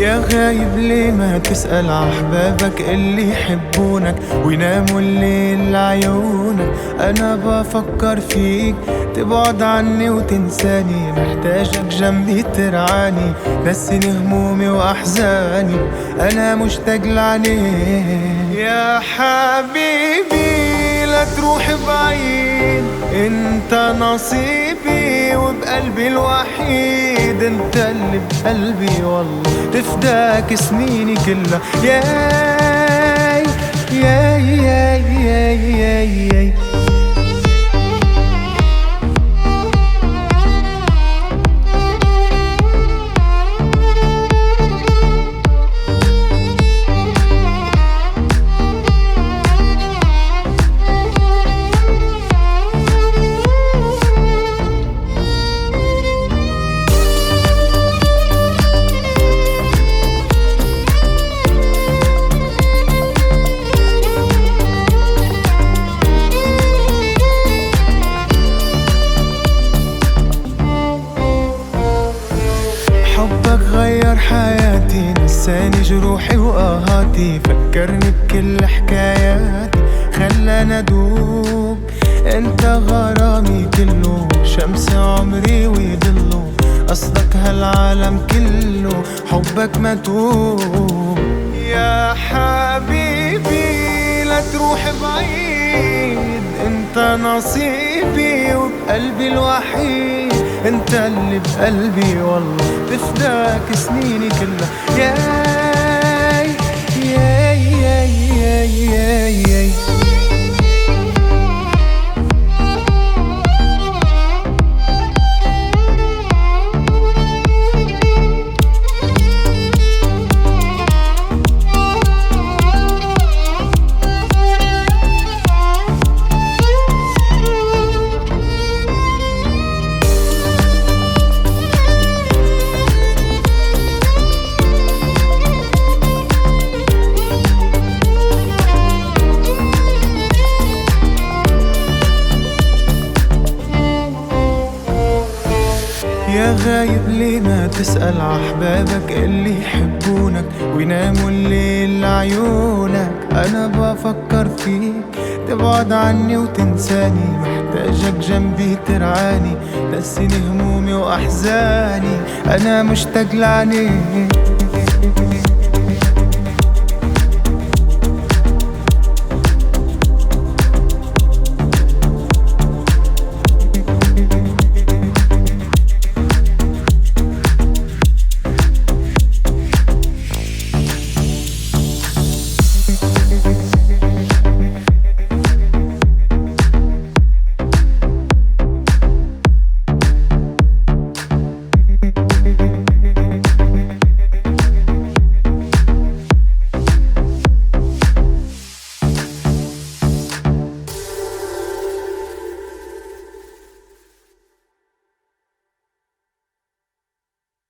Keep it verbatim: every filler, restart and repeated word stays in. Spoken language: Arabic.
يا غايب ليه ما تسأل أحبابك اللي يحبونك ويناموا الليل لعيونك. أنا بفكر فيك تبعد عني وتنساني، محتاجك جنبي ترعاني، نسيني همومي وأحزاني، أنا مشتاق لعينيك يا حبيبي. لا تروح بعيد، انت نصيبي وبقلبي الوحيد، انت اللي بقلبي والله تفداك سنيني كلها. ياي ياي ياي ياي ياي, ياي حبك غير حياتي، نساني جروحي وآهاتي، فكرني بكل حكاياتي، خلاني أدوب. انت غرامي كله، شمس عمري ويضله، قصدك هالعالم كله، حبك متوب. يا حبيبي لا تروح بعيد، انت نصيبي وبقلبي الوحيد، انت اللي بقلبي والله تفداك سنيني كلها. ياي ياي ياي ياي ياي, ياي يا غايب ليه ما تسأل أحبابك اللي يحبونك ويناموا الليل لعيونك. أنا بفكر فيك تبعد عني وتنساني، محتاجك جنبي ترعاني، نسيني همومي وأحزاني، أنا مشتاق لعينيك.